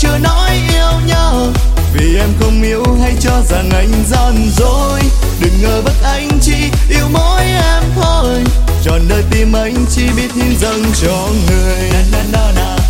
chưa nói yêu nhau. Vì em không yêu hay cho rằng anh gian dối. Đừng ngờ bất anh chỉ yêu mỗi em thôi. Trọn đời tim anh chỉ biết hiến dâng cho người. Na na na na.